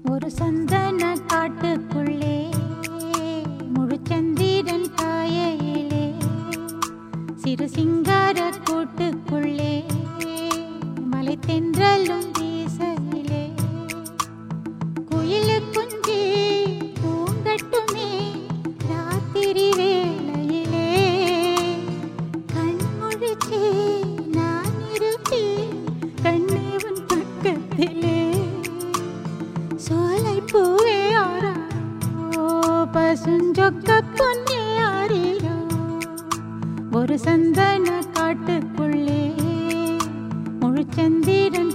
ஒரு சந்தன காட்டுக்குள்ளே முழுச்சந்திரன் காயிலே சிறு சிங்கார கூட்டுக்குள்ளே மலை தென்றலும் வீசையிலே குயிலு குஞ்சி தூங்கட்டுமே ராத்திரி வேளையிலே கண்முழிச்சே நான் இருப்பேன் கண்ணேவன் பக்கத்திலே சோலை பூவே ஆராரோ பசுஞ்சொக்க பொன்னே ஆரிரோ ஒரு சந்தன காட்டுக்குள்ளே முழுச்சந்திரன்